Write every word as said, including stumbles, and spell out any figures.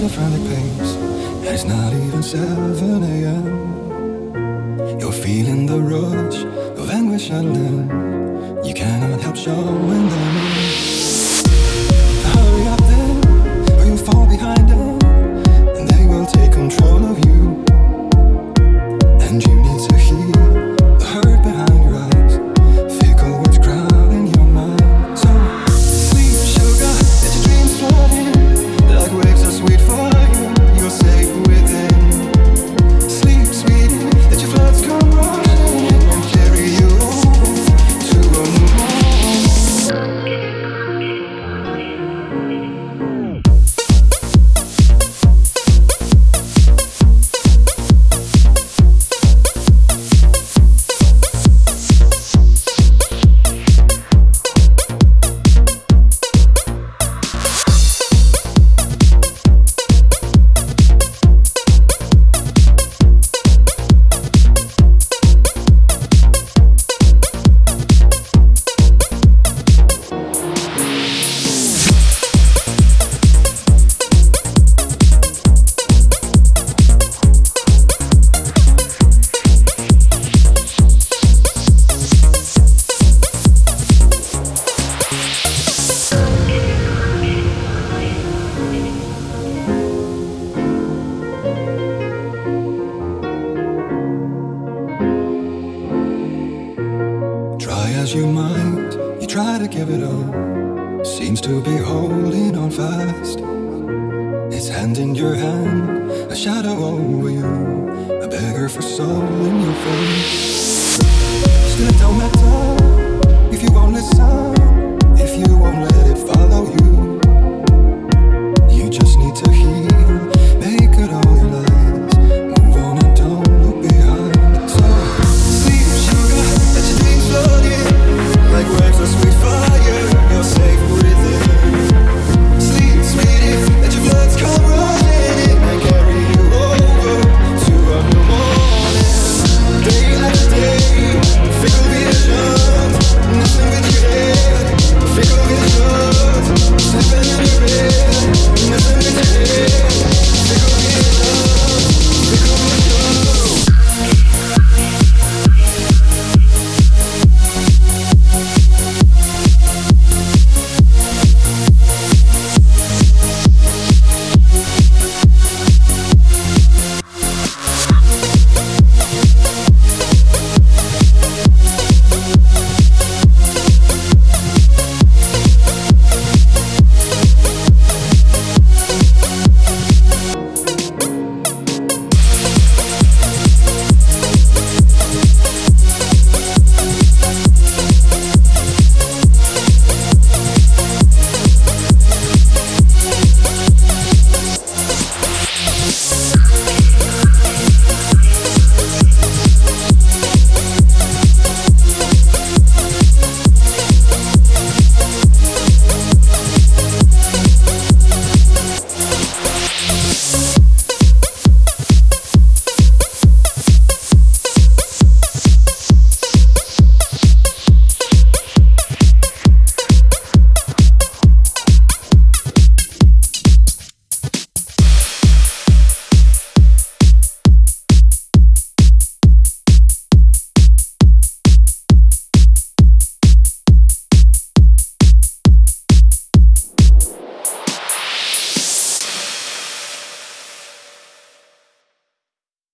a frantic pace, and it's not even seven a.m. You're feeling the rush of anguish and then you cannot help showing them. Hurry up then, or you'll fall behind them, and they will take control of you. And you need to hear the hurt behind your eyes, fickle words crowding your mind. So sleep, sugar, let your dreams flood in, like waves are sweet for you, you're safe within. Sleep, sweetie, let your floods come rushing in and carry you to a new home. Try as you might, you try to give it up, seems to be holding on fast. It's hand in your hand, a shadow over you, a beggar for soul in your face. Still it don't matter if you won't listen, if you won't let it follow you.